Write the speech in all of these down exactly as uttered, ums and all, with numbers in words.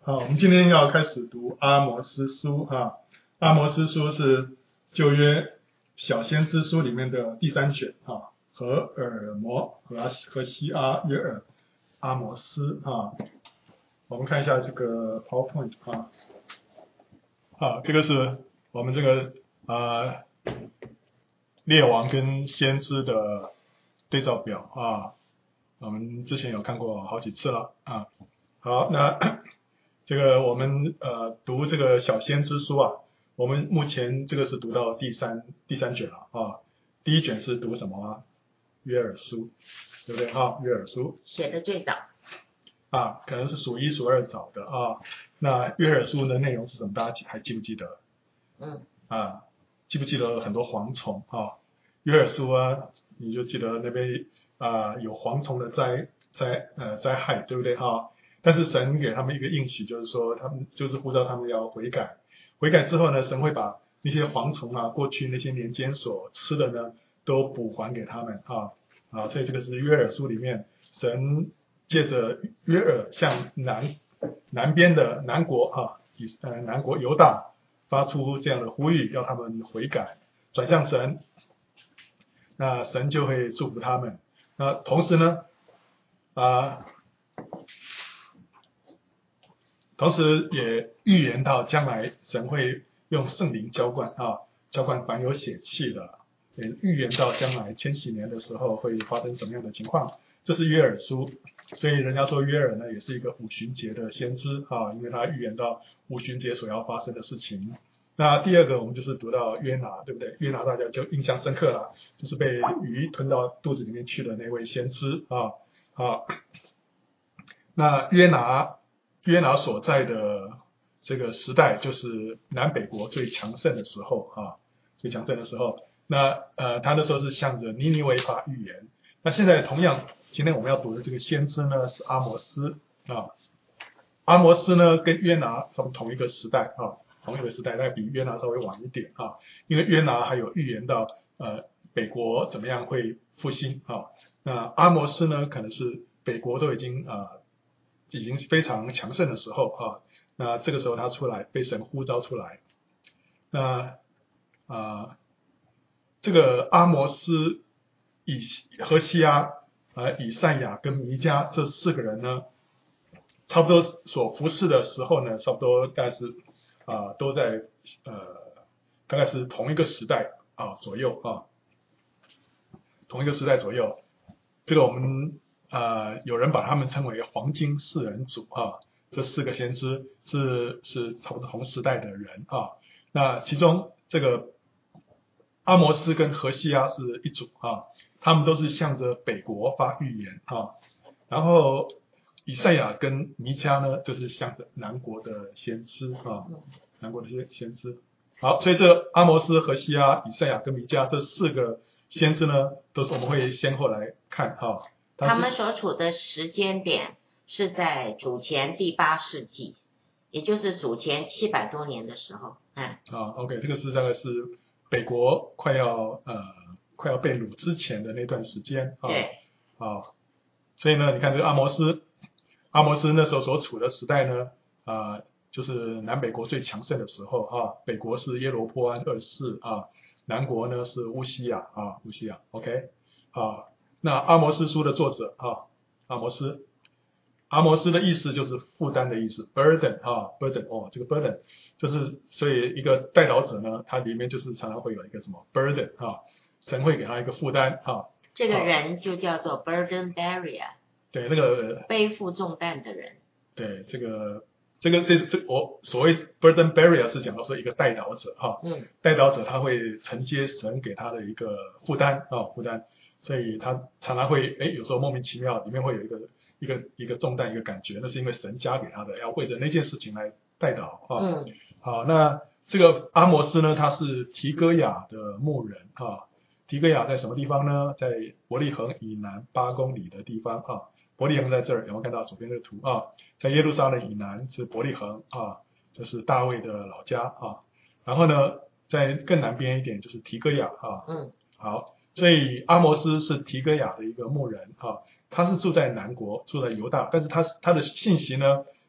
好，我们今天要开始读阿摩司书哈。阿摩司书是旧约小先知书里面的第三卷哈，和尔摩和和西阿约尔阿摩司哈。我们看一下这个 PowerPoint 啊，啊，这个是我们这个呃列王跟先知的对照表啊，我们之前有看过好几次了啊。好，那这个我们呃读这个小先知书啊，我们目前这个是读到第三第三卷了啊。第一卷是读什么啊？约珥书，对不对啊？约珥书写的最早啊，可能是数一数二早的啊。那约珥书的内容是什么？大家还记不记得？ 嗯啊，记不记得很多蝗虫啊？约珥书啊，你就记得那边啊有蝗虫的灾灾呃灾害，对不对啊？但是神给他们一个应许，就是说他们就是呼召他们要悔改，悔改之后呢，神会把那些蝗虫啊，过去那些年间所吃的呢，都补还给他们啊啊，所以这个是约珥书里面神借着约珥向南南边的南国啊，以呃南国犹大发出这样的呼吁，要他们悔改，转向神，那神就会祝福他们。那同时呢，啊。同时也预言到将来神会用圣灵浇灌啊，浇灌凡有血气的，也预言到将来千禧年的时候会发生什么样的情况。这是约珥书，所以人家说约珥呢也是一个五旬节的先知啊，因为他预言到五旬节所要发生的事情。那第二个我们就是读到约拿，对不对？约拿大家就印象深刻了，就是被鱼吞到肚子里面去的那位先知啊啊。那约拿约拿所在的这个时代，就是南北国最强盛的时候啊，最强盛的时候。那呃，他那时候是向着尼尼微发预言。那现在同样，今天我们要读的这个先知呢是阿摩司啊。阿摩司呢跟约拿从同一个时代啊，同一个时代，但比约拿稍微晚一点啊，因为约拿还有预言到呃北国怎么样会复兴啊。那阿摩司呢，可能是北国都已经啊。呃已经非常强盛的时候啊，那这个时候他出来被神呼召出来，那啊这个阿摩司、以何西阿、啊以赛亚跟弥迦这四个人呢，差不多所服侍的时候呢，差不多大概是啊都在呃大概是同一个时代啊左右啊，同一个时代左右，这个我们。呃，有人把他们称为黄金四人组啊，这四个先知是是差不多同时代的人啊。那其中这个阿摩司跟何西阿是一组啊，他们都是向着北国发预言啊。然后以赛亚跟弥迦呢，就是向着南国的先知啊，南国的先先知。好，所以这阿摩司、何西阿、以赛亚跟弥迦这四个先知呢，都是我们会先后来看啊。 他们所处的时间点是在主前第八世纪，也就是主前七百多年的时候。嗯， 啊 ，OK， 这个是大概是北国快要呃快要被掳之前的那段时间啊。 对。 啊，所以呢，你看这个阿摩司，阿摩司那时候所处的时代呢，啊，就是南北国最强盛的时候啊。北国是耶罗波安二世啊，南国呢是乌西亚啊，乌西亚 ，OK， 啊。那阿摩司书的作者啊，阿摩司，阿摩司的意思就是负担的意思 ，burden 啊 ，burden 哦，这个 burden 就是所以一个代祷者呢，他里面就是常常会有一个什么 burden 啊，神会给他一个负担啊。 这个人就叫做 burden bearer， 对，那个背负重担的人。 对，这个这个这这我所谓 burden bearer 是讲到说一个代祷者哈， 嗯， 代祷者他会承接神给他的一个负担啊，负担。所以他常常会，哎，有时候莫名其妙，里面会有一个一个一个重担，一个感觉，那是因为神加给他的，要为着那件事情来代祷啊。 嗯， 好，那这个阿摩司呢，他是提哥亚的牧人啊。提哥亚在什么地方呢？在伯利恒以南八公里的地方啊。伯利恒在这儿，有没有看到左边这个图啊？在耶路撒冷以南是伯利恒啊，这是大卫的老家啊。然后呢，在更南边一点就是提哥亚啊。 嗯， 好。所以阿摩司是提哥亚的一个牧人啊，他是住在南国，住在犹大，但是他他的信息呢，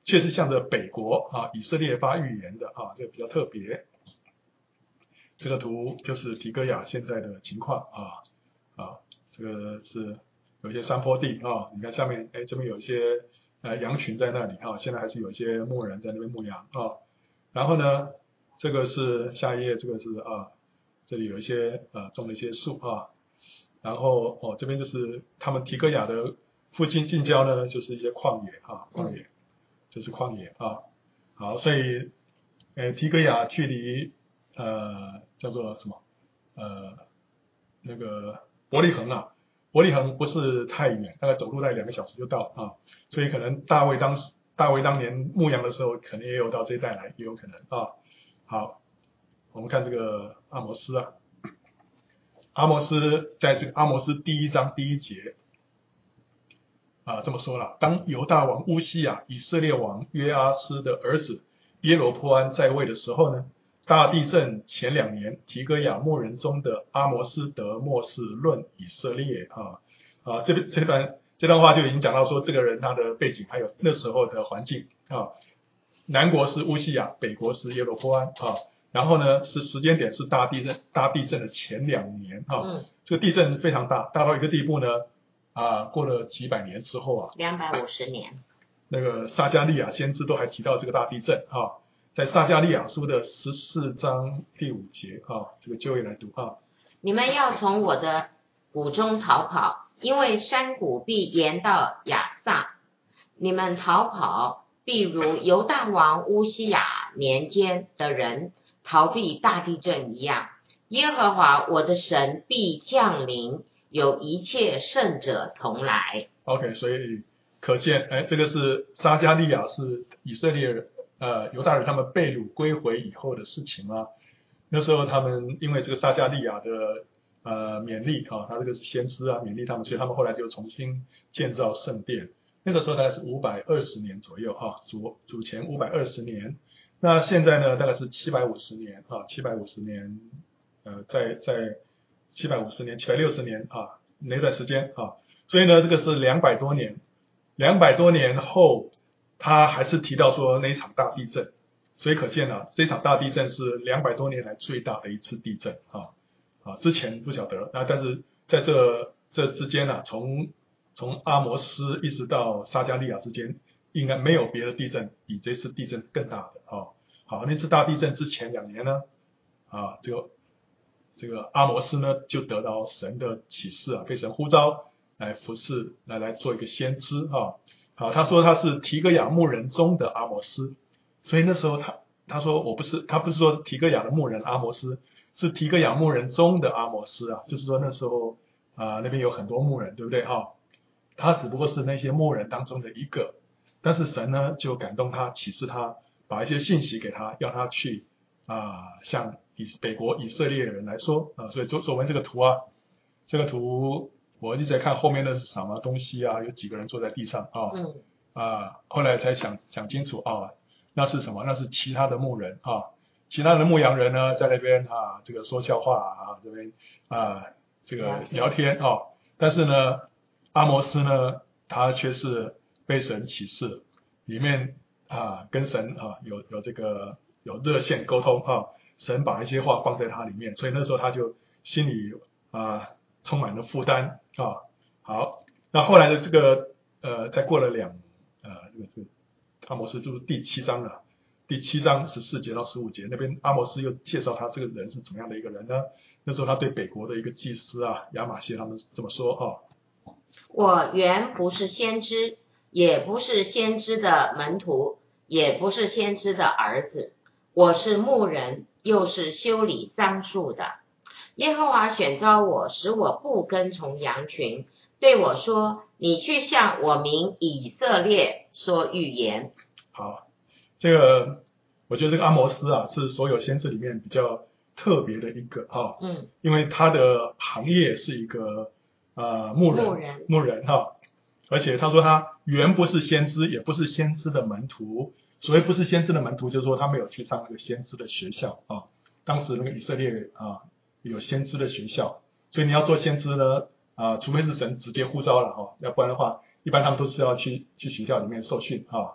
却是向着北国啊以色列发预言的啊，这个比较特别。这个图就是提戈亚现在的情况啊啊，这个是有一些山坡地啊，你看下面哎这边有一些呃羊群在那里啊，现在还是有一些牧人在那边牧羊啊。然后呢，这个是下一页，这个是啊，这里有一些呃种了一些树啊。然后哦这边就是他们提戈亚的附近近郊呢，就是一些旷野啊，旷野，这是旷野啊。好，所以呃提戈亚距离呃叫做什么呃那个伯利恒啊，伯利恒不是太远，大概走路大概两个小时就到啊。所以可能大卫当时大卫当年牧羊的时候，可能也有到这一带来，也有可能啊。好，我们看这个阿摩斯啊。阿摩斯在这个阿摩斯第一章第一节啊这么说了：当犹大王乌西亚以色列王约阿斯的儿子耶罗波安在位的时候呢，大地震前两年，提戈亚牧人中的阿摩斯得末世论以色列啊啊这这段这段话就已经讲到说这个人他的背景还有那时候的环境啊，南国是乌西亚，北国是耶罗波安啊。然后呢，是时间点是大地震，大地震的前两年哈、啊嗯，这个地震非常大，大到一个地步呢，啊，过了几百年之后啊， 两百五十年， 那个撒迦利亚先知都还提到这个大地震啊，在撒迦利亚书的十四章第五节啊，这个就业来读啊， 你们要从我的谷中逃跑，因为山谷必延到亚萨，你们逃跑，必如犹大王乌西亚年间的人逃避大地震一样，耶和华我的神必降临，有一切圣者同来。 OK， 所以可见哎，这个是撒迦利亚是以色列人呃犹大人他们被掳归回以后的事情啊。那时候他们因为这个撒迦利亚的呃勉励啊，他这个先知啊勉励他们，所以他们后来就重新建造圣殿。那个时候大概是五百二十年左右啊，主主前五百二十年。那现在呢，大概是七百五十年啊，七百五十年，呃，在在七百五十年、七百六十年啊那段时间啊，所以呢，这个是两百多年，两百多年后，他还是提到说那一场大地震，所以可见啊，这场大地震是两百多年来最大的一次地震啊啊，之前不晓得啊，但是在这这之间呢、啊，从从阿摩斯一直到撒迦利亚之间，应该没有别的地震比这次地震更大的啊。好，那次大地震之前两年呢，啊，这个这个阿摩斯呢就得到神的启示啊，被神呼召来服侍，来来做一个先知啊。好，他说他是提戈亚牧人中的阿摩斯，所以那时候他他说我不是，他不是说提戈亚的牧人阿摩斯，是提戈亚牧人中的阿摩斯啊，就是说那时候啊那边有很多牧人，对不对啊？他只不过是那些牧人当中的一个，但是神呢就感动他，启示他，把一些信息给他，要他去啊向以北国以色列人来说啊，所以做做完这个图啊，这个图我一直在看后面的是什么东西啊，有几个人坐在地上啊， 嗯啊后来才想想清楚啊，那是什么？那是其他的牧人啊，其他的牧羊人呢在那边啊这个说笑话啊，这边啊这个聊天啊，但是呢。阿摩斯呢，他却是被神启示，里面啊跟神啊有有这个有热线沟通啊，神把一些话放在他里面，所以那时候他就心里啊充满了负担啊。好，那后来的这个呃，再过了两呃这个是阿摩斯就是第七章了，第七章十四节到十五节那边阿摩斯又介绍他这个人是怎么样的一个人呢？那时候他对北国的一个祭司啊亚玛谢他们这么说啊。 我原不是先知，也不是先知的门徒，也不是先知的儿子，我是牧人，又是修理桑树的。耶和华选召我，使我不跟从羊群，对我说：你去向我民以色列说预言。 好，这个我觉得这个阿摩斯啊，是所有先知里面比较特别的一个哈、哦， 嗯， 因为他的行业是一个呃牧人， 牧人， 牧人哈、哦，而且他说他原不是先知，也不是先知的门徒。所谓不是先知的门徒，就是说他没有去上那个先知的学校啊。当时那个以色列啊有先知的学校，所以你要做先知呢啊，除非是神直接呼召了哈、哦，要不然的话，一般他们都是要去去学校里面受训啊。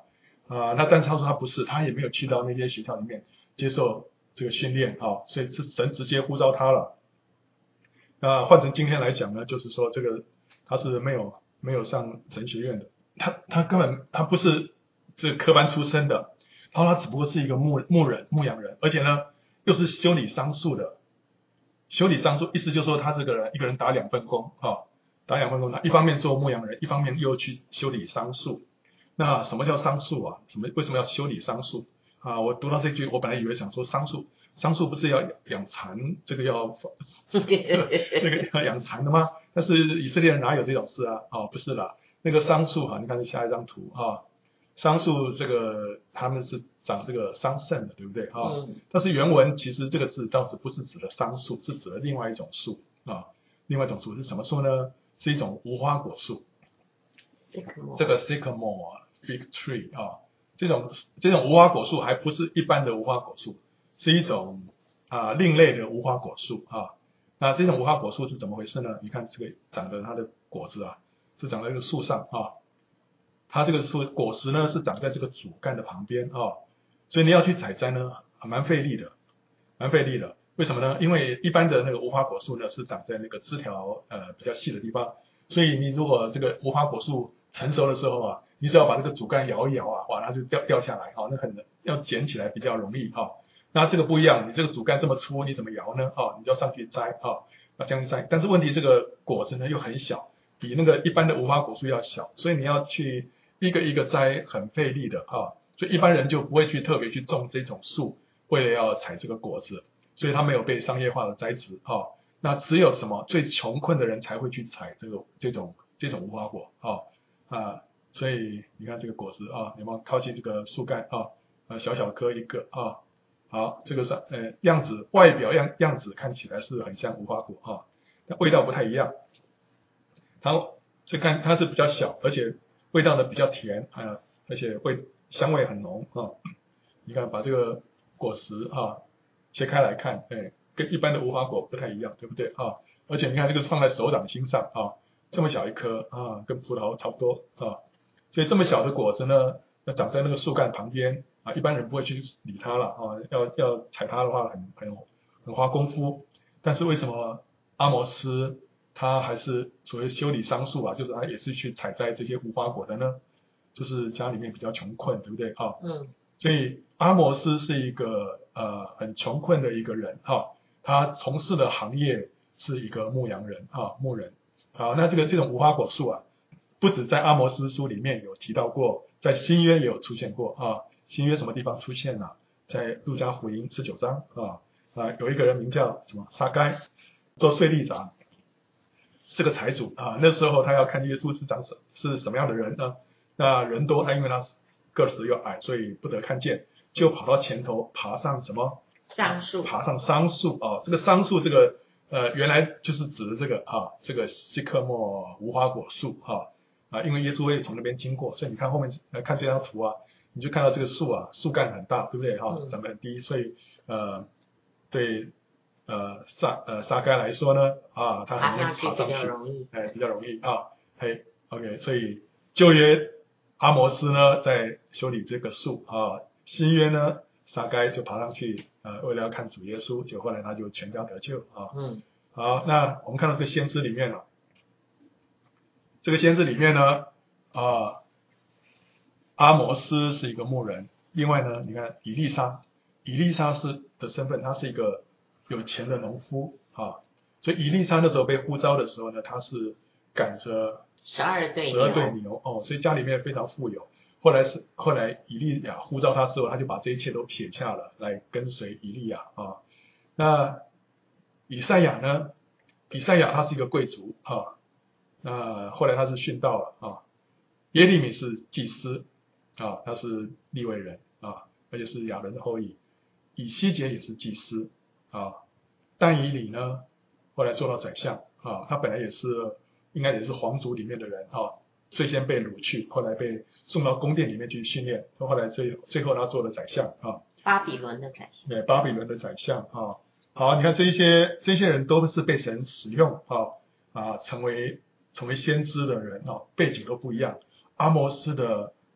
啊，那但是他说他不是，他也没有去到那些学校里面接受这个训练啊，所以是神直接呼召他了。那换成今天来讲呢，就是说这个他是没有没有上神学院的，他他根本他不是这个科班出身的，然后他只不过是一个牧牧人牧羊人，而且呢又是修理桑树的。修理桑树意思就是说他这个人一个人打两份工啊，打两份工，他一方面做牧羊人，一方面又去修理桑树。那什么叫桑树啊？什么为什么要修理桑树啊？我读到这句，我本来以为想说桑树，桑树不是要养蚕，这个要这个要养蚕的吗？但是以色列人哪有这种事啊？哦，不是啦，那个桑树哈，你看下一张图啊，桑树这个他们是长这个桑葚的，对不对啊？ 嗯， 但是原文其实这个字当时不是指的桑树，是指的另外一种树啊，另外一种树是什么树呢？是一种无花果树。这个 sycamore fig tree 啊，这种这种无花果树还不是一般的无花果树，是一种啊另类的无花果树啊。那这种无花果树是怎么回事呢？你看这个长的它的果子啊，是长在这个树上啊。它这个树果实呢是长在这个主干的旁边啊，所以你要去采摘呢，蛮费力的，蛮费力的。为什么呢？因为一般的那个无花果树呢是长在那个枝条呃比较细的地方，所以你如果这个无花果树成熟的时候啊，你只要把这个主干摇一摇啊，哇，它就掉掉下来啊，那很要捡起来比较容易啊。那这个不一样，你这个主干这么粗，你怎么摇呢？啊，你就要上去摘啊，要这样摘。但是问题这个果子呢又很小，比那个一般的无花果树要小，所以你要去一个一个摘，很费力的啊。所以一般人就不会去特别去种这种树，为了要采这个果子，所以它没有被商业化的栽植啊。那只有什么最穷困的人才会去采这个这种这种无花果啊啊，所以你看这个果子啊，有没有靠近这个树干啊？呃，小小颗一个啊。好，这个是呃样子，外表样样子看起来是很像无花果啊，但味道不太一样。它这看它是比较小，而且味道呢比较甜啊，而且味香味很浓啊。你看把这个果实啊切开来看，哎，跟一般的无花果不太一样，对不对啊？而且你看这个放在手掌心上啊，这么小一颗啊，跟葡萄差不多啊。所以这么小的果子呢，要长在那个树干旁边啊，一般人不会去理它了啊，要要采它的话很很很花功夫。但是为什么阿摩斯他还是所谓修理桑树啊，就是他也是去采摘这些无花果的呢？就是家里面比较穷困，对不对啊？ 嗯， 所以阿摩斯是一个呃很穷困的一个人哈，他从事的行业是一个牧羊人啊，牧人。好，那这个这种无花果树啊，不止在阿摩斯书里面有提到过，在新约也有出现过啊。新约什么地方出现呢？在路加福音十九章啊啊，有一个人名叫什么撒该，做税吏长，是个财主啊。那时候他要看耶稣是长什是什么样的人呢？那人多，他因为他个子又矮，所以不得看见，就跑到前头爬上什么桑树， 爬上桑树啊。这个桑树这个呃原来就是指的这个啊这个西克莫无花果树啊啊，因为耶稣会从那边经过，所以你看后面来看这张图啊，你就看到这个树啊树干很大，对不对哈？长得很低，所以呃对呃撒呃撒该来说呢啊，他很容易爬上去， 比较容易， 哎比较容易啊，嘿 OK， 所以旧约阿摩斯呢在修理这个树啊，新约呢撒该就爬上去呃为了要看主耶稣，结果后来他就全家得救啊。 嗯， 好，那我们看到这个先知里面了、啊，这个先知里面呢啊，阿摩斯是一个牧人，另外呢你看以利沙，以利沙是的身份，他是一个有钱的农夫啊，所以以利沙那时候被呼召的时候呢，他是赶着十二对十二对牛哦，所以家里面非常富有。后来是后来以利亚呼召他之后，他就把这一切都撇下了，来跟随以利亚啊。那以赛亚呢？以赛亚他是一个贵族啊，那后来他是殉道了啊。耶利米是祭司啊，他是利未人啊，而且是亚伦的后裔。以西结也是祭司啊。但以理呢，后来做到宰相啊，他本来也是应该也是皇族里面的人啊。最先被掳去，后来被送到宫殿里面去训练，后来最最后他做了宰相啊， 巴比伦的宰相， 对，巴比伦的宰相啊。好，你看这一些这些人都是被神使用啊啊，成为成为先知的人啊，背景都不一样。阿摩斯的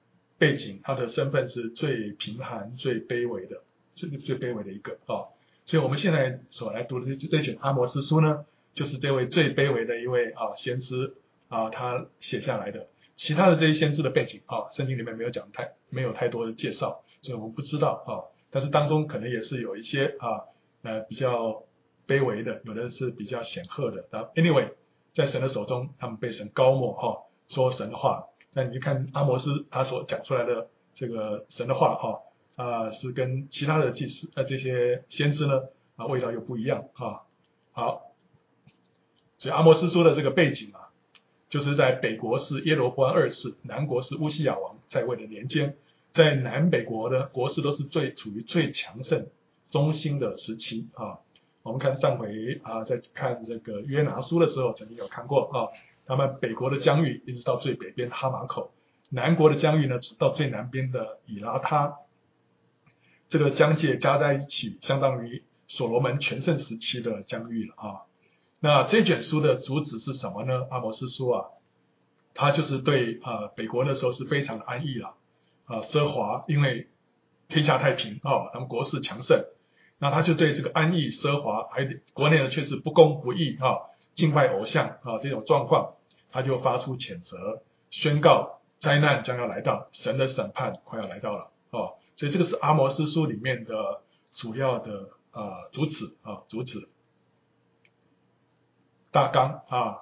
背景，他的身份是最贫寒、最卑微的，最最卑微的一个啊、哦。所以我们现在所来读的这这卷阿摩司书呢，就是这位最卑微的一位啊先知啊他写下来的。其他的这些先知的背景啊，圣经里面没有讲太没有太多的介绍，所以我们不知道啊。但是当中可能也是有一些啊呃比较卑微的，有的是比较显赫的。然后 anyway， 在神的手中，他们被神膏抹哈、啊，说神的话。那你看阿摩司他所讲出来的这个神的话哈啊，是跟其他的祭司呃这些先知呢啊味道又不一样啊。好，所以阿摩司书的这个背景啊，就是在北国是耶罗波安二世，南国是乌西雅王在位的年间，在南北国的国势都是最处于最强盛中兴的时期啊。我们看上回啊，在看这个约拿书的时候，曾经有看过啊。他们北国的疆域一直到最北边哈马口，南国的疆域呢到最南边的以拉他，这个疆界加在一起，相当于所罗门全盛时期的疆域了啊。那这卷书的主旨是什么呢？阿摩司书啊，它就是对啊北国那时候是非常的安逸了啊奢华，因为天下太平啊，他们国势强盛，那他就对这个安逸奢华，还国内呢却是不公不义啊。敬拜偶像啊，这种状况，他就发出谴责，宣告灾难将要来到，神的审判快要来到了哦。所以这个是阿摩司书里面的主要的啊主旨啊主旨大纲啊，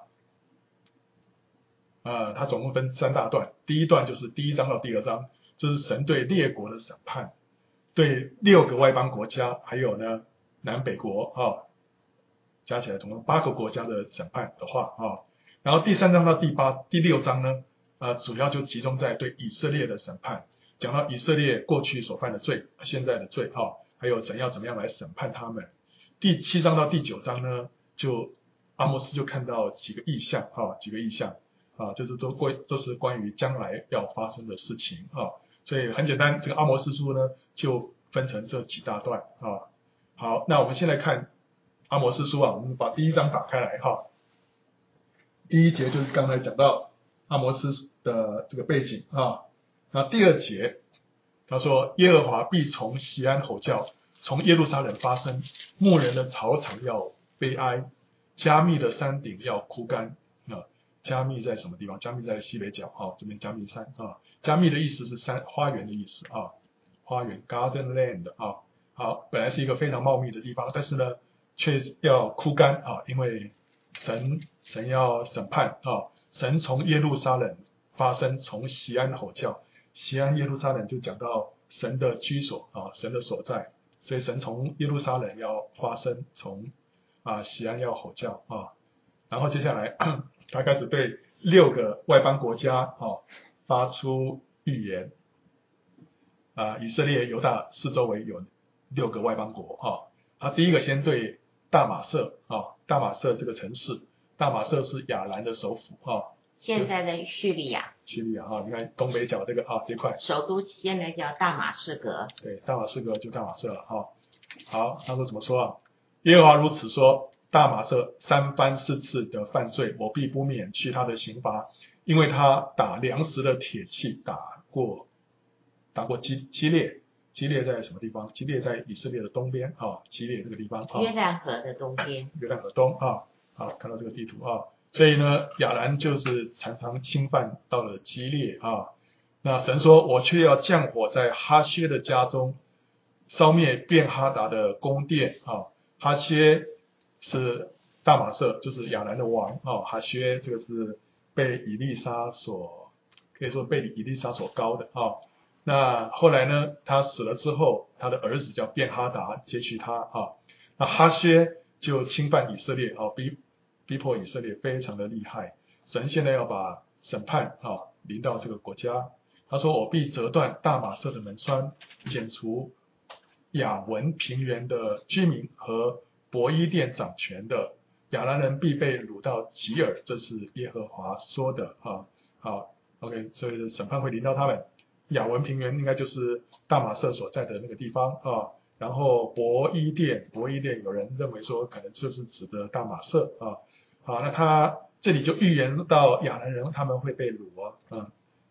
呃，它总共分三大段，第一段就是第一章到第二章，这是神对列国的审判，对六个外邦国家，还有呢南北国啊。加起来总共八个国家的审判的话啊，然后第三章到第八、第六章呢，呃，主要就集中在对以色列的审判，讲到以色列过去所犯的罪、现在的罪啊，还有神要怎么样来审判他们。第七章到第九章呢，就阿摩司就看到几个异象啊，几个异象啊，就是都关都是关于将来要发生的事情啊，所以很简单，这个阿摩司书呢就分成这几大段啊。好，那我们先来看。阿摩司书啊，我们把第一章打开来哈。第一节就是刚才讲到阿摩司的这个背景啊。那第二节他说耶和华必从锡安吼叫，从耶路撒冷发声，牧人的草场要悲哀，加密的山顶要枯干啊。加密在什么地方？加密在西北角啊，这边加密山啊。加密的意思是山花园的意思啊，花园 garden land 啊。好，本来是一个非常茂密的地方，但是呢。却要枯干啊，因为神神要审判啊，神从耶路撒冷发声，从锡安吼叫，锡安耶路撒冷就讲到神的居所啊，神的所在，所以神从耶路撒冷要发声，从啊锡安要吼叫啊，然后接下来他开始对六个外邦国家啊发出预言啊，以色列、犹大四周围有六个外邦国啊，他第一个先对。大马色啊，大马色这个城市，大马色是亚兰的首府啊。 现在的叙利亚。 叙利亚啊，你看东北角这个啊这块。 首都现在叫大马士革。 对，大马士革就大马色了啊。好，他说怎么说啊？耶和华如此说：大马色三番四次的犯罪，我必不免去他的刑罚，因为他打粮食的铁器打过，打过基基列。基列在什么地方？基列在以色列的东边啊，基列这个地方啊， 约旦河的东边。 约旦河东啊，好，看到这个地图啊，所以呢，亚兰就是常常侵犯到了基列啊。那神说：“我却要降火在哈薛的家中，烧灭便哈达的宫殿啊。”哈薛是大马色，就是亚兰的王啊。哈薛这个是被以利沙所，可以说被以利沙所膏的啊。那后来呢，他死了之后，他的儿子叫便哈达接续他啊。那哈薛就侵犯以色列啊，逼逼迫以色列非常的厉害。神现在要把审判啊临到这个国家。他说：“我必折断大马色的门栓，剪除亚文平原的居民和伯伊甸掌权的亚兰人，必被掳到吉尔。”这是耶和华说的啊。好 ，OK， 所以审判会临到他们。亚文平原应该就是大马色所在的那个地方啊，然后伯伊甸，伯伊甸有人认为说可能就是指的大马色啊。好，那他这里就预言到亚兰人他们会被掳啊，嗯，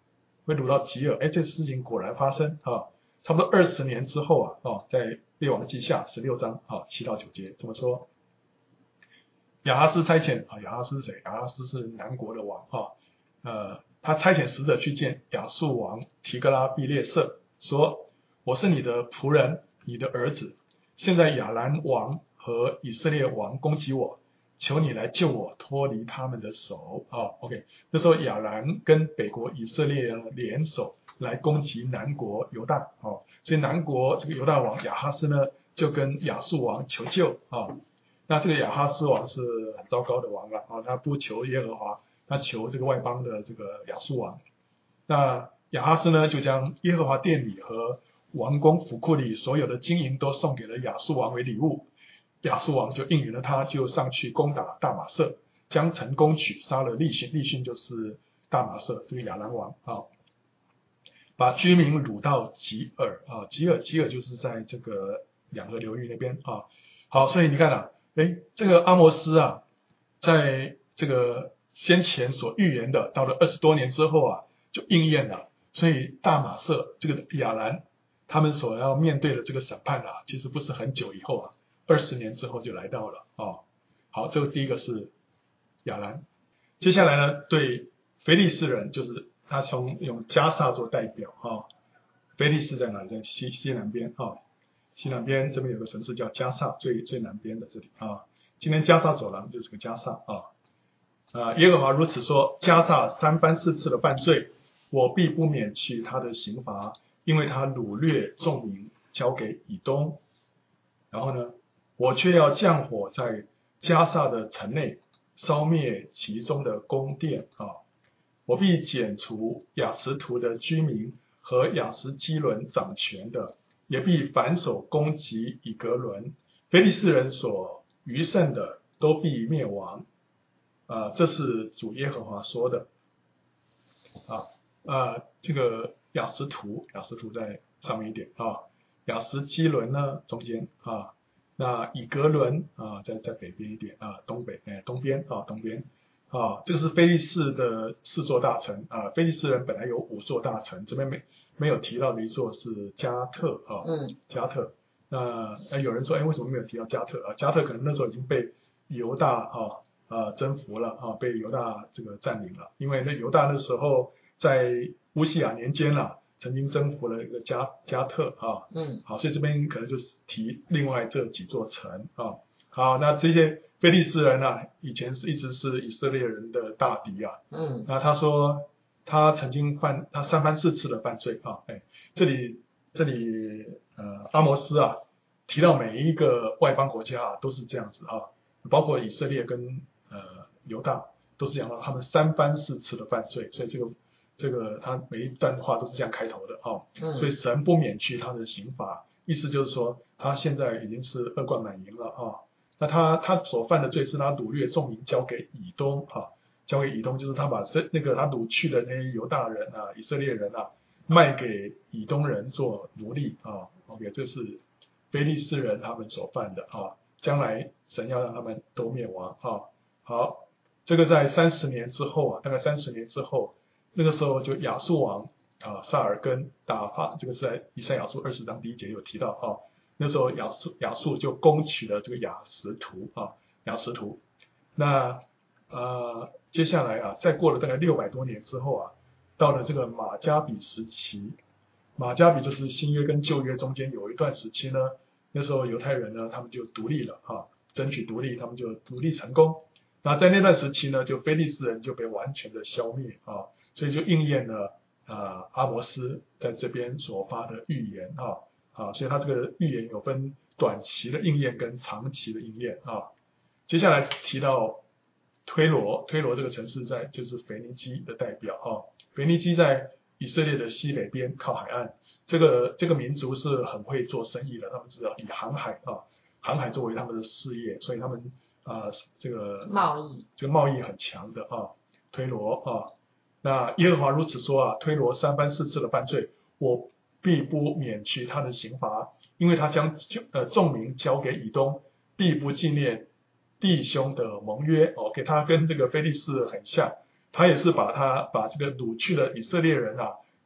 会掳到吉尔，哎，这个事情果然发生啊。差不多二十年之后啊，哦，在列王记下十六章啊七到九节这么说。亚哈斯差遣啊，亚哈斯是谁？亚哈斯是南国的王啊，呃，他差遣使者去见亚述王提格拉毕列色，说：“我是你的仆人，你的儿子。现在亚兰王和以色列王攻击我，求你来救我脱离他们的手。”啊 ，OK， 那时候亚兰跟北国以色列联手来攻击南国犹大，哦，所以南国这个犹大王亚哈斯呢，就跟亚述王求救啊。那这个亚哈斯王是很糟糕的王了啊，他不求耶和华，他求这个外邦的这个亚述王。那亚哈斯呢，就将耶和华殿里和王宫府库里所有的金银都送给了亚述王为礼物。亚述王就应允了他，就上去攻打大马色，将城攻取，杀了利逊，利逊就是大马色这个亚兰王啊，把居民掳到吉尔啊，吉尔吉尔就是在这个两河流域那边啊。好，所以你看啊，哎，这个阿摩斯啊，在这个先前所预言的，到了二十多年之后啊，就应验了。所以大马色这个亚兰，他们所要面对的这个审判啊，其实不是很久以后啊，二十年之后就来到了啊。好，这个第一个是亚兰，接下来呢，对非利士人，就是他从用加萨做代表啊。非利士在哪里？在西西南边啊。西南边这边有个城市叫加萨，最最南边的这里啊。今天加萨走廊就是个加萨啊。啊，耶和华如此说：加萨三番四次的犯罪，我必不免去他的刑罚，因为他掳掠众民，交给以东。然后呢，我却要降火在加萨的城内，烧灭其中的宫殿啊。我必剪除亚实图的居民和亚实基伦掌权的，也必反手攻击以格伦，非利士人所余剩的都必灭亡。啊，这是主耶和华说的。啊，啊，这个亚实图，亚实图在上面一点啊，亚实基伦呢中间啊，那以格伦啊在在北边一点啊，东北哎东边啊东边啊，这个是非利士的四座大城啊，非利士人本来有五座大城，这边没没有提到的一座是加特啊， 嗯， 加特。那呃有人说，哎，为什么没有提到加特啊？加特可能那时候已经被犹大啊啊征服了啊，被犹大这个占领了，因为那犹大那时候在乌西亚年间啊，曾经征服了一个加加特啊， 嗯， 好，所以这边可能就是提另外这几座城啊。好，那这些非利士人啊，以前是一直是以色列人的大敌啊， 嗯， 那他说他曾经犯他三番四次的犯罪啊，哎，这里这里呃阿摩斯啊提到每一个外邦国家啊都是这样子啊，包括以色列跟呃犹大都是讲到他们三番四次的犯罪，所以这个这个他每一段话都是这样开头的啊， 嗯， 所以神不免去他的刑罚，意思就是说他现在已经是恶贯满盈了啊。那他他所犯的罪是他掳掠众民交给以东啊，交给以东就是他把这那个他掳去的那些犹大人啊、以色列人啊卖给以东人做奴隶啊。OK， 这是非利士人他们所犯的啊，将来神要让他们都灭亡啊。好，这个在三十年之后啊，大概三十年之后，那个时候就亚述王啊萨尔根打发，这个是在以赛亚书二十章第一节有提到啊。那时候亚述亚述就攻取了这个亚实图啊，亚实图。那呃接下来啊，再过了大概六百多年之后啊，到了这个马加比时期，马加比就是新约跟旧约中间有一段时期呢，那时候犹太人呢他们就独立了啊，争取独立，他们就独立成功。那在那段时期呢，就非利士人就被完全的消灭啊，所以就应验了啊阿摩斯在这边所发的预言啊。啊，所以他这个预言有分短期的应验跟长期的应验啊。接下来提到推罗，推罗这个城市在就是腓尼基的代表啊。腓尼基在以色列的西北边靠海岸，这个这个民族是很会做生意的，他们知道以航海啊，航海作为他们的事业，所以他们啊这个贸易， 这个贸易很强的啊。推罗啊，那耶和华如此说啊，推罗三番四次的犯罪，我必不免去他的刑罚，因为他将呃众民交给以东，必不纪念弟兄的盟约。OK， 他跟这个非利士很像，他也是把他把这个掳去的以色列人啊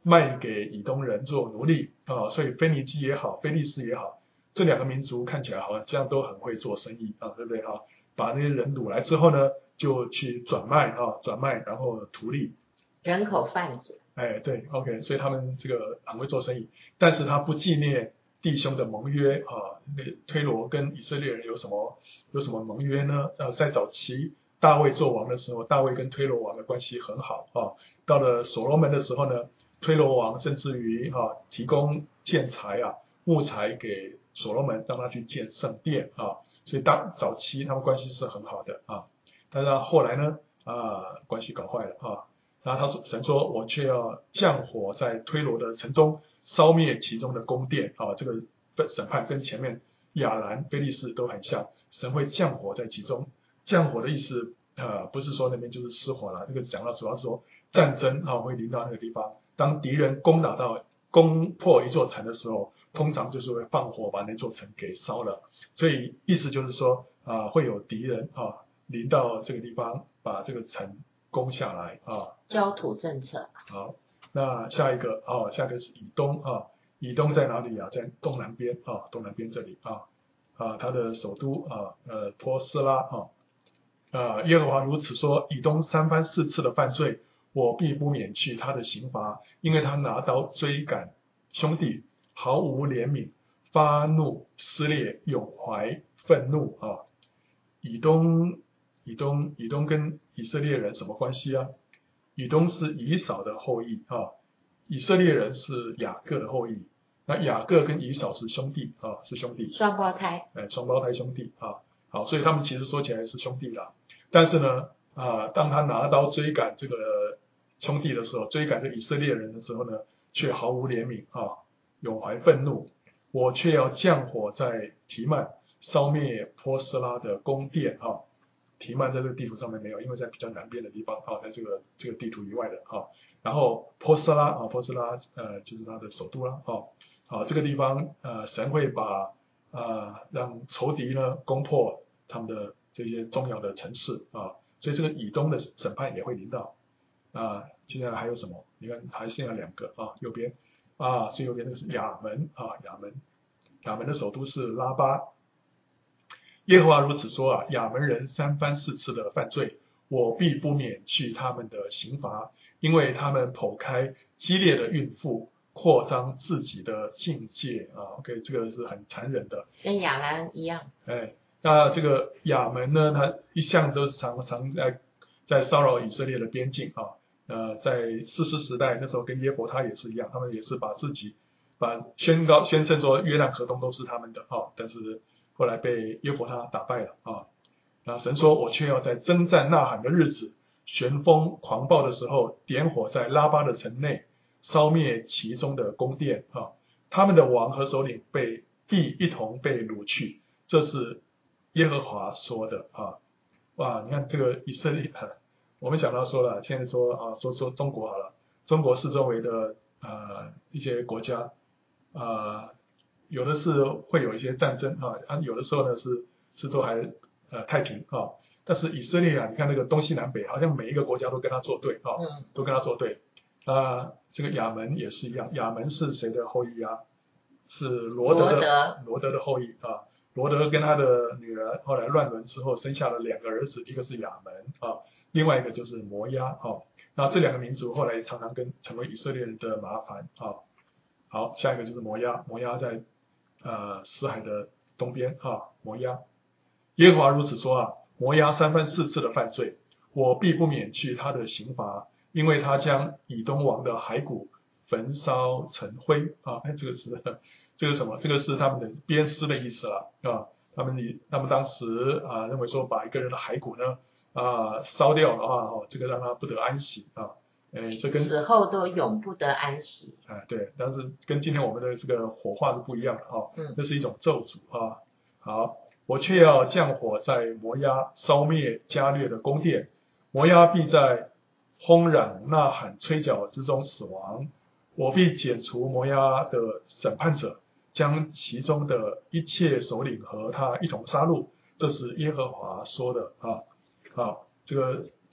卖给以东人做奴隶啊，所以腓尼基也好，非利士也好，这两个民族看起来好像都很会做生意啊，对不对啊？把那些人掳来之后呢，就去转卖啊，转卖然后图利。 人口贩子。 哎，对 ，OK， 所以他们这个很会做生意，但是他不纪念弟兄的盟约啊。那推罗跟以色列人有什么有什么盟约呢？呃，在早期大卫做王的时候，大卫跟推罗王的关系很好啊。到了所罗门的时候呢，推罗王甚至于啊提供建材啊木材给所罗门，让他去建圣殿啊。所以当早期他们关系是很好的啊，但是后来呢啊关系搞坏了啊。然后他说神说我却要降火在推罗的城中，烧灭其中的宫殿啊。这个审判跟前面亚兰非利士都很像，神会降火在其中。降火的意思呃不是说那边就是失火了，这个讲到主要是说战争啊会临到那个地方，当敌人攻打到攻破一座城的时候，通常就是会放火把那座城给烧了。所以意思就是说啊会有敌人啊临到这个地方，把这个城攻下来啊。 焦土政策。 好，那下一个哦，下一个是以东啊。以东在哪里啊？在东南边啊，东南边这里啊啊，它的首都啊呃波斯拉啊啊。耶和华如此说：以东三番四次的犯罪，我必不免去他的刑罚，因为他拿刀追赶兄弟，毫无怜悯，发怒撕裂，永怀愤怒啊。以东以东以东跟以色列人什么关系啊？以东是以扫的后裔啊，以色列人是雅各的后裔。那雅各跟以扫是兄弟啊，是兄弟， 双胞胎， 哎，双胞胎兄弟啊。好，所以他们其实说起来是兄弟啦。但是呢啊，当他拿刀追赶这个兄弟的时候，追赶这以色列人的时候呢，却毫无怜悯啊，永怀愤怒。我却要降火在提曼，烧灭波斯拉的宫殿啊。提曼在这个地图上面没有，因为在比较南边的地方啊，在这个这个地图以外的啊。然后波斯拉啊，波斯拉呃就是它的首都啦啊。啊，这个地方呃神会把呃让仇敌呢攻破他们的这些重要的城市啊，所以这个以东的审判也会临到啊。接下来还有什么？你看还剩下两个啊，右边啊最右边那个是亚门啊，亚门亚门的首都是拉巴。耶和华如此说啊，亚门人三番四次的犯罪，我必不免去他们的刑罚，因为他们剖开激烈的孕妇，扩张自己的境界啊。OK， 这个是很残忍的， 跟亚兰一样。 哎，那这个亚门呢，他一向都是常常在在骚扰以色列的边境啊。呃，在士师时代那时候跟耶弗他也是一样，他们也是把自己把宣告宣称说约旦河东都是他们的啊，但是后来被耶弗他打败了啊。那神说，我却要在征战呐喊的日子，旋风狂暴的时候，点火在拉巴的城内，烧灭其中的宫殿啊。他们的王和首领被必一同被掳去，这是耶和华说的啊。哇，你看这个以色列，我们想到说了，现在说啊，说说中国好了，中国四周围的呃一些国家啊。有的是会有一些战争啊，啊有的时候呢是是都还呃太平啊，但是以色列啊，你看那个东西南北，好像每一个国家都跟他作对啊， 嗯， 都跟他作对啊。这个亚门也是一样，亚门是谁的后裔啊？是罗德的罗德的后裔啊。罗德跟他的女儿后来乱伦之后，生下了两个儿子，一个是亚门啊，另外一个就是摩押啊。那这两个民族后来常常跟成为以色列人的麻烦啊。好，下一个就是摩押，摩押在呃，死海的东边啊，摩押。耶和华如此说啊，摩押三番四次的犯罪，我必不免去他的刑罚，因为他将以东王的骸骨焚烧成灰啊。哎，这个是这个什么？这个是他们的鞭尸的意思了啊。他们他们当时啊认为说，把一个人的骸骨呢啊烧掉的话，哦，这个让他不得安息啊。哎，这跟死后都永不得安息。 哎，对，但是跟今天我们的这个火化是不一样的啊。 嗯， 这是一种咒诅啊。好，我却要降火在摩押，烧灭加略的宫殿，摩押必在轰嚷呐喊吹角之中死亡。我必剪除摩押的审判者，将其中的一切首领和他一同杀戮。这是耶和华说的啊。好，这个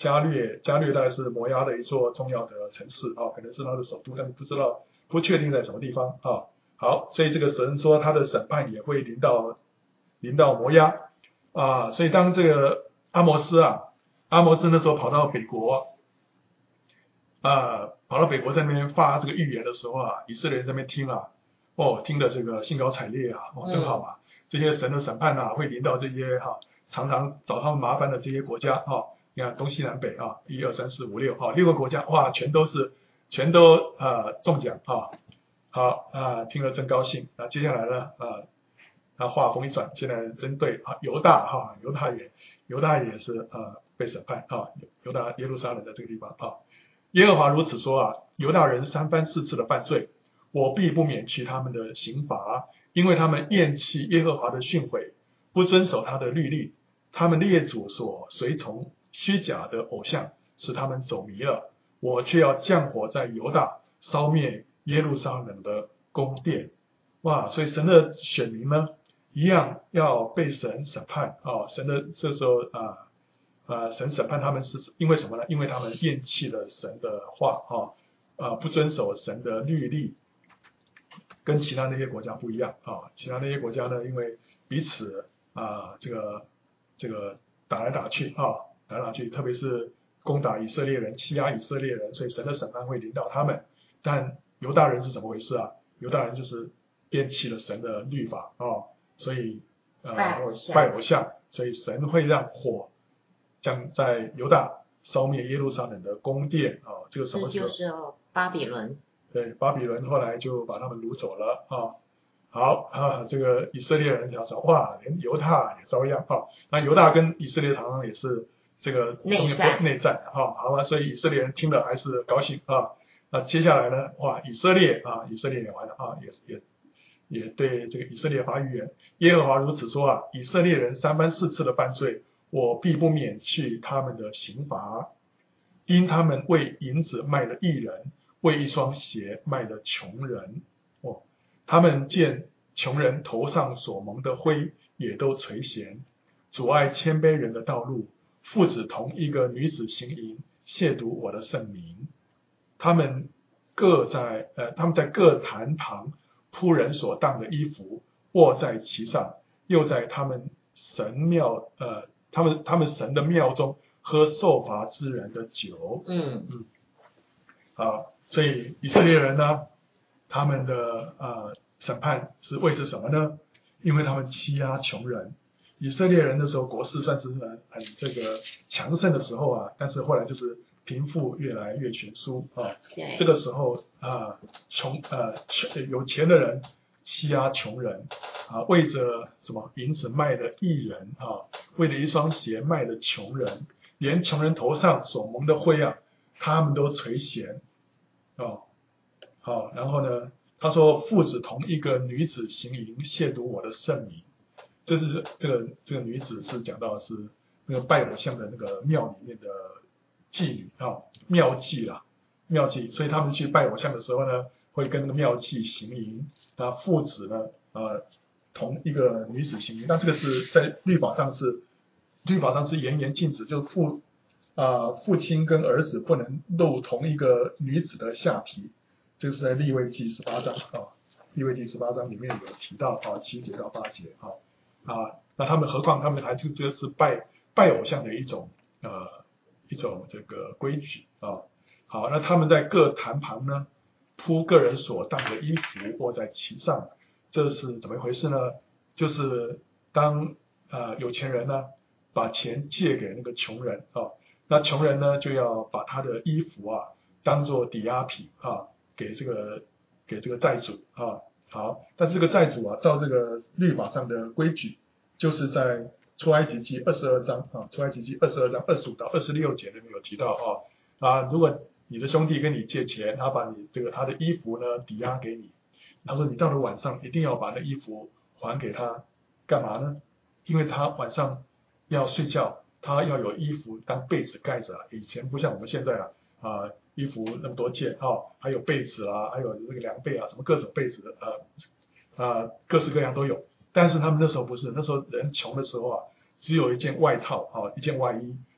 加略，加略大概是摩押的一座重要的城市啊，可能是它的首都，但是不知道不确定在什么地方啊。好，所以这个神说他的审判也会临到临到摩押啊，所以当这个阿摩斯啊，阿摩斯那时候跑到北国啊，跑到北国在那边发这个预言的时候啊，以色列人在那边听啊，哦，听的这个兴高采烈啊，哦，真好啊，嗯、这些神的审判啊，会临到这些哈、啊、常常找他们麻烦的这些国家啊，你看东西南北啊，一二三四五六啊，六个国家哇，全都是全都呃中奖啊。好啊，听了真高兴。那接下来呢？啊，他话锋一转，现在针对啊犹大哈，犹大也犹大也是啊被审判啊，犹大耶路撒冷的这个地方啊，耶和华如此说啊，犹大人三番四次的犯罪，我必不免去他们的刑罚，因为他们厌弃耶和华的训诲，不遵守他的律例，他们列祖所随从虚假的偶像，使他们走迷了。我却要降火在犹大，烧灭耶路撒冷的宫殿。哇，所以神的选民呢，一样要被神审判啊、哦！神的这时候啊啊，神审判他们是因为什么呢？因为他们厌弃了神的话啊啊、呃，不遵守神的律例，跟其他那些国家不一样啊。其他那些国家呢，因为彼此啊这个这个打来打去啊，打来打去，特别是攻打以色列人、欺压以色列人，所以神的审判会临到他们。但犹大人是怎么回事啊？犹大人就是厌弃了神的律法啊、哦，所以呃拜偶像， 拜偶像，所以神会让火将在犹大烧灭耶路撒冷的宫殿啊、哦。这个什么时候？ 这就是巴比伦。 对，巴比伦后来就把他们掳走了啊、哦。好啊，这个以色列人想说，哇，连犹大也遭殃啊。那犹大跟以色列常常也是这个内战内战啊，好吧，所以以色列人听了还是高兴啊。那接下来呢？哇，以色列啊，以色列也完了啊，也也也对这个以色列发预言。耶和华如此说啊，以色列人三番四次的犯罪，我必不免去他们的刑罚，因他们为银子卖了义人，为一双鞋卖了穷人。哦，他们见穷人头上所蒙的灰，也都垂涎，阻碍谦卑人的道路。父子同一个女子行淫，亵渎我的圣名。他们各在呃，他们在各坛旁铺人所当的衣服，卧在其上，又在他们神庙呃，他们他们神的庙中喝受罚之人的酒。 嗯嗯，好，所以以色列人呢，他们的呃审判是为是什么呢？因为他们欺压穷人。以色列人的时候，国势算是很很这个强盛的时候啊，但是后来就是贫富越来越悬殊啊。这个时候啊，穷呃有钱的人欺压穷人啊，为着什么银子卖的义人啊，为了一双鞋卖的穷人，连穷人头上所蒙的灰啊，他们都垂涎哦。好，然后呢，他说父子同一个女子行淫，亵渎我的圣名。这是这个这个女子是讲到的是那个拜偶像的那个庙里面的妓女啊，庙妓啦，庙妓，所以他们去拜偶像的时候呢，会跟那个庙妓行淫。那父子呢，呃，同一个女子行淫，那这个是在律法上是律法上是严严禁止，就是父啊、呃、父亲跟儿子不能露同一个女子的下体，这个是在利未记十八章啊，利未记十八章里面有提到啊，七节到八节啊。啊，那他们何况他们还就这个是拜拜偶像的一种呃一种这个规矩啊。好，那他们在各坛旁呢铺个人所当的衣服，卧在其上，这是怎么一回事呢？就是当呃有钱人呢把钱借给那个穷人啊，那穷人呢就要把他的衣服啊当做抵押品啊给这个给这个债主啊。好，但是这个债主啊，照这个律法上的规矩，就是在出埃及记二十二章啊，出埃及记二十二章二十五到二十六节里面有提到啊啊，如果你的兄弟跟你借钱，他把你这个他的衣服呢抵押给你，他说你到了晚上一定要把那衣服还给他，干嘛呢？因为他晚上要睡觉，他要有衣服当被子盖着啊。以前不像我们现在啊啊。衣服那么多件哦，还有被子啊，还有那个凉被啊，什么各种被子呃啊、呃、各式各样都有。但是他们那时候不是，那时候人穷的时候啊，只有一件外套啊，一件外衣，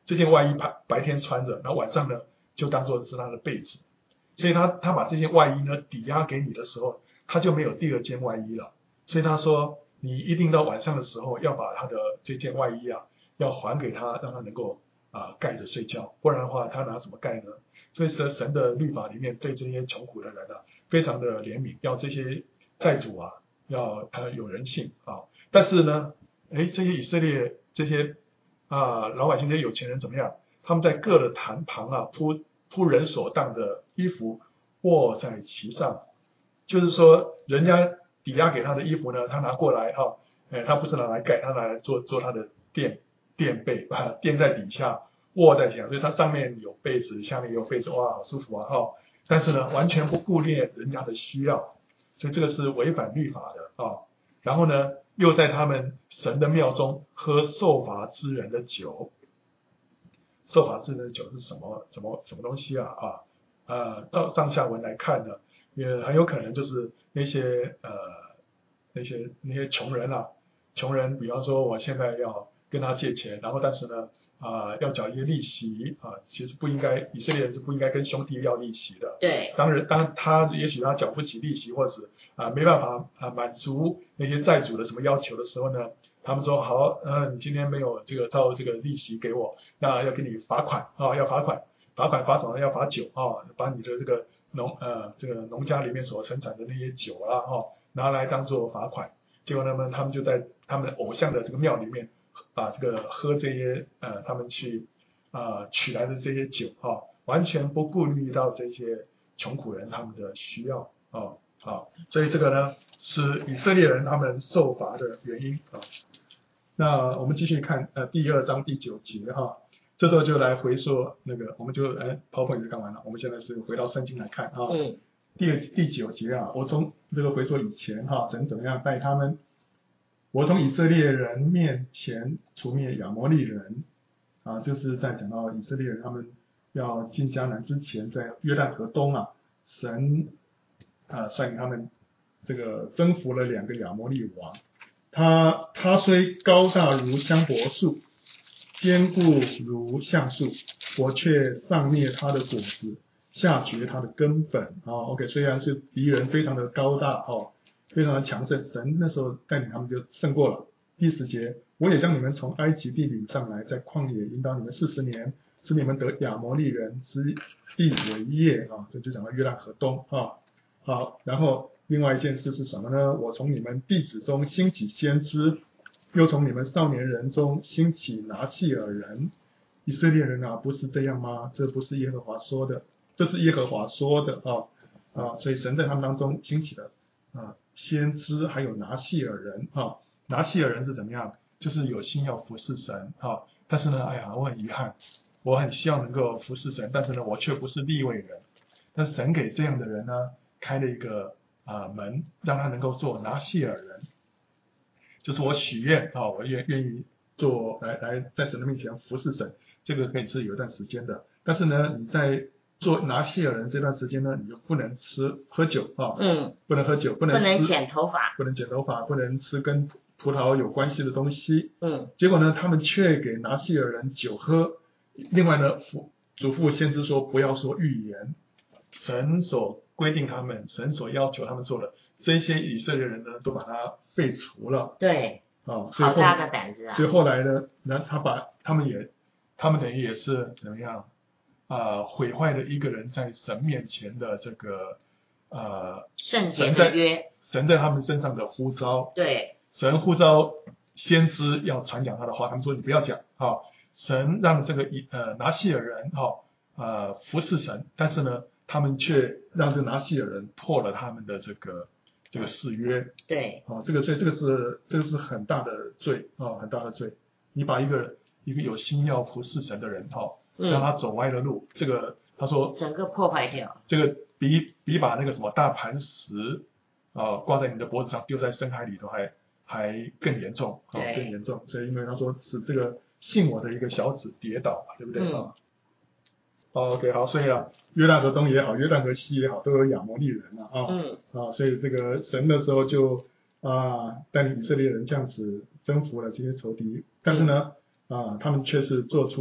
这件外衣白白天穿着，然后晚上呢就当做是他的被子，所以他他把这件外衣呢抵押给你的时候，他就没有第二件外衣了。所以他说你一定到晚上的时候要把他的这件外衣啊要还给他，让他能够啊、呃、盖着睡觉，不然的话他拿怎么盖呢？所以神的律法里面对这些穷苦的人啊非常的怜悯，要这些债主啊要呃有人性啊。但是呢，哎，这些以色列这些啊老百姓这些有钱人怎么样？他们在各的坛旁啊铺铺人所当的衣服，卧在其上，就是说人家抵押给他的衣服呢，他拿过来哈、啊，哎，他不是拿来盖，他拿来做做他的垫垫被啊，垫在底下，卧在其上，所以它上面有被子，下面有被子，哇，好舒服啊哈、哦。但是呢，完全不顾念人家的需要，所以这个是违反律法的啊。然后呢，又在他们神的庙中喝受罚之人的酒。受罚之人的酒是什么什么什么东西啊啊？呃，照上下文来看呢，也很有可能就是那些呃那些那些穷人啊，穷人，比方说我现在要跟他借钱，然后但是呢啊、呃、要缴一些利息啊，其实不应该，以色列人是不应该跟兄弟要利息的。 对。 当然，当他也许他缴不起利息，或者是啊、呃、没办法啊满足那些债主的什么要求的时候呢，他们说好，呃，你今天没有这个照这个利息给我，那要给你罚款啊，要罚款，罚款罚什么？要罚酒啊，把你的这个农呃这个农家里面所生产的那些酒啦哦，拿来当做罚款。结果呢，他们就在他们的偶像的这个庙里面啊，这个喝这些呃他们去啊取来的这些酒啊，完全不顾虑到这些穷苦人他们的需要啊啊，所以这个呢是以色列人他们受罚的原因啊。那我们继续看呃第二章第九节哈，这时候就来回说那个，我们就哎 PowerPoint 就看完了，我们现在是回到圣经来看啊。 嗯。 第第九节啊，我从这个回说以前哈，神怎么样带他们？我从以色列人面前除灭亚摩利人啊，就是在讲到以色列人他们要进迦南之前，在约旦河东啊，神啊率领他们这个征服了两个亚摩利王。他他虽高大如香柏树，坚固如橡树，我却上灭他的果子，下绝他的根本。哦 ，OK， 虽然是敌人非常的高大哦，非常的强盛，神那时候带领他们就胜过了。第十节，我也将你们从埃及地领上来，在旷野引导你们四十年，使你们得亚摩利人之地为业啊。这就讲到约旦河东啊。好，然后另外一件事是什么呢？我从你们弟子中兴起先知，又从你们少年人中兴起拿细耳人。以色列人啊，不是这样吗？这不是耶和华说的，这是耶和华说的啊啊！所以神在他们当中兴起的啊先知，还有拿细耳人啊。拿细耳人是怎么样？就是有心要服侍神啊，但是呢，哎呀，我很遗憾，我很希望能够服侍神，但是呢，我却不是利未人。但是神给这样的人呢，开了一个啊、呃、门，让他能够做拿细耳人，就是我许愿啊，我愿愿意做来来在神的面前服侍神，这个可以是有一段时间的。但是呢，你在做拿细耳人这段时间呢，你就不能吃喝酒啊， 嗯， 不能喝酒，不能不能剪头发， 不能剪头发，不能吃跟葡萄有关系的东西。 嗯， 结果呢，他们却给拿细耳人酒喝。另外呢，嘱咐先知说不要说预言。神所规定他们，神所要求他们做的，这些以色列人呢，都把它废除了。 对， 啊，所以好大个胆子啊！ 所以后来呢，那他把他们也，他们等于也是怎么样啊、呃，毁坏了一个人在神面前的这个呃圣洁的约， 神在他们身上的呼召。 对， 神呼召先知要传讲他的话，他们说你不要讲啊。神让这个呃拿细耳人哈呃服侍神，但是呢，他们却让这拿细耳人破了他们的这个这个誓约。 对， 哦，这个所以这个是这个是很大的罪啊、哦，很大的罪。你把一个一个有心要服侍神的人哈、哦，让他走歪了路，嗯、这个他说整个破坏掉。 这个比比把那个什么大磐石啊、呃、挂在你的脖子上丢在深海里头还还更严重啊、哦，更严重。所以因为他说是这个信我的一个小子跌倒，对不对啊？嗯、OK， 好，所以啊，约旦河东也好，约旦河西也好，都有亚摩利人啊，啊， 嗯， 啊，所以这个神的时候就啊带领以色列人这样子征服了这些仇敌，但是呢，啊，他们却是做出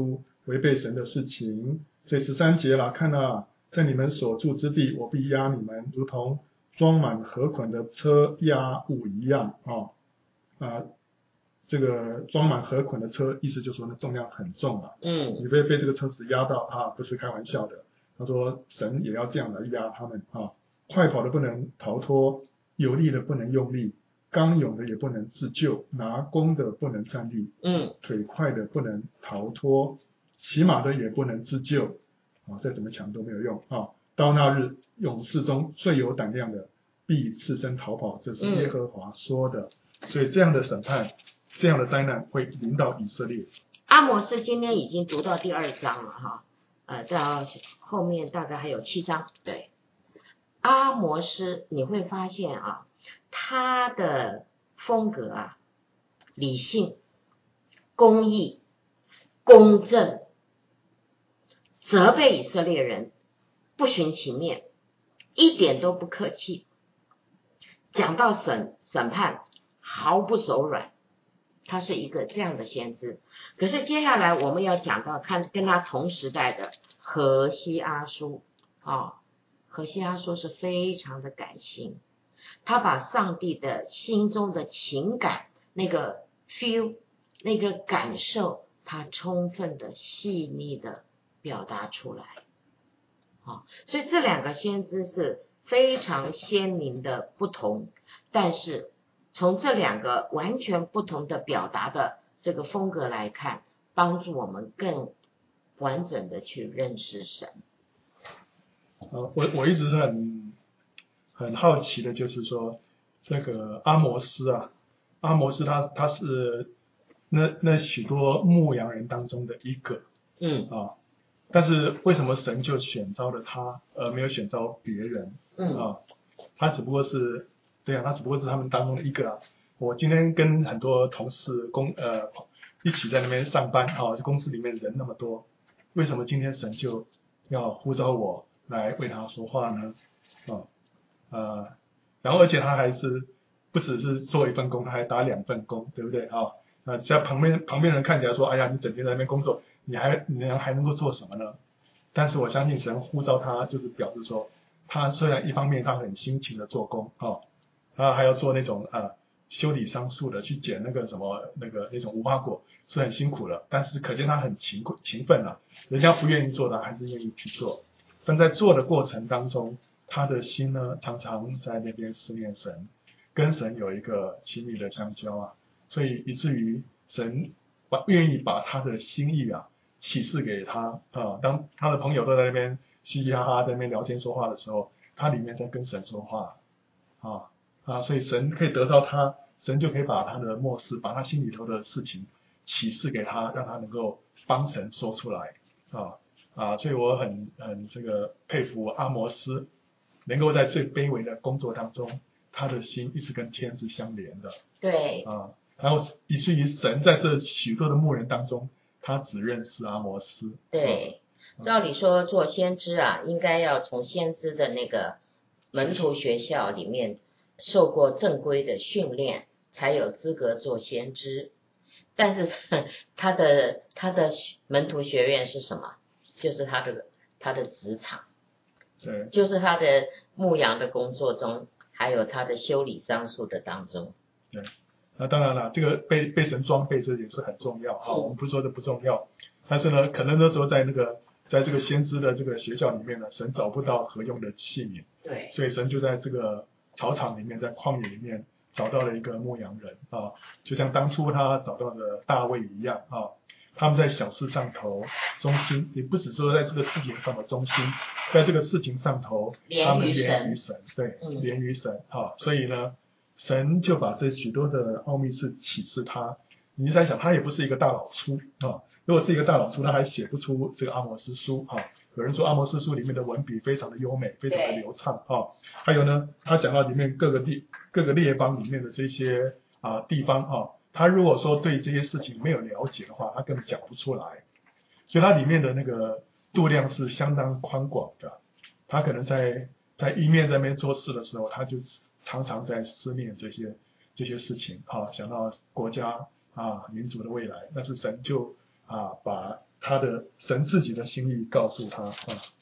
违背神的事情。所以十三节啦，看啊，在你们所住之地，我必压你们，如同装满禾捆的车压物一样啊啊！这个装满禾捆的车，意思就是说那重量很重啊， 嗯， 你被被这个车子压到啊，不是开玩笑的。他说神也要这样来压他们啊，快跑的不能逃脱，有力的不能用力，刚勇的也不能自救，拿弓的不能站立， 嗯， 腿快的不能逃脱，骑马的也不能自救，啊，再怎么强都没有用啊。到那日，勇士中最有胆量的必赤身逃跑，这是耶和华说的。嗯、所以这样的审判，这样的灾难会临到以色列。 阿摩斯今天已经读到第二章了哈，呃，到后面大概还有七章。对，阿摩斯你会发现啊，他的风格啊，理性、公义、公正，责备以色列人，不徇情面，一点都不客气。讲到审审判，毫不手软。他是一个这样的先知。可是接下来我们要讲到看跟他同时代的何西阿书啊、哦，何西阿书是非常的感性，他把上帝的心中的情感那个 feel 那个感受，他充分的细腻的表达出来。啊，所以这两个先知是非常鲜明的不同，但是从这两个完全不同的表达的这个风格来看，帮助我们更完整的去认识神。 呃，我我一直是很很好奇的，就是说这个阿摩斯啊，阿摩斯他他是那那许多牧羊人当中的一个， 嗯啊。但是为什么神就选召了他，而没有选召别人？ 嗯啊，他只不过是，对啊，他只不过是他们当中的一个啊。我今天跟很多同事公呃一起在那边上班啊，公司里面人那么多，为什么今天神就要呼召我来为他说话呢？啊呃，然后而且他还是不只是做一份工，他还打两份工，对不对啊？啊，在旁边旁边人看起来说，哎呀，你整天在那边工作。你还你还能够做什么呢？但是我相信神呼召他，就是表示说，他虽然一方面他很辛勤的做工哦，他还要做那种呃修理桑树的，去捡那个什么那个那种无花果，是很辛苦的。但是可见他很勤勤奋啊，人家不愿意做的还是愿意去做。但在做的过程当中，他的心呢常常在那边思念神，跟神有一个亲密的相交啊，所以以至于神把愿意把他的心意啊。启示给他啊，当他的朋友都在那边嘻嘻哈哈在那边聊天说话的时候，他里面在跟神说话啊啊，所以神可以得到他，神就可以把他的末世，把他心里头的事情启示给他，让他能够帮神说出来啊啊，所以我很很这个佩服阿摩斯，能够在最卑微的工作当中，他的心一直跟天是相连的。 对啊，然后以至于神在这许多的牧人当中。他只认识阿摩斯。 对，照理说做先知啊，应该要从先知的那个门徒学校里面受过正规的训练，才有资格做先知。但是他的他的门徒学院是什么？就是他的他的职场， 对， 就是他的牧羊的工作中，还有他的修理桑树的当中。 对。那当然了，这个被被神装备这也是很重要啊。我们不说这不重要，但是呢，可能那时候在那个在这个先知的这个学校里面呢，神找不到合用的器皿， 对， 所以神就在这个草场里面，在旷野里面找到了一个牧羊人啊，就像当初他找到的大卫一样啊。他们在小事上头忠心，也不只说在这个事情上的忠心，在这个事情上头他们连于神，对， 嗯、 连于神啊。所以呢。神就把这许多的奥秘事启示他，你在想他也不是一个大老粗啊，如果是一个大老粗，他还写不出这个阿摩斯书啊。有人说阿摩斯书里面的文笔非常的优美，非常的流畅啊。还有呢，他讲到里面各个地各个列邦里面的这些啊地方啊，他如果说对这些事情没有了解的话，他根本讲不出来。所以它里面的那个度量是相当宽广的。他可能在在一面在那边做事的时候，他就常常在思念这些这些事情啊，想到国家啊民族的未来，但是神就啊把他的神自己的心意告诉他啊。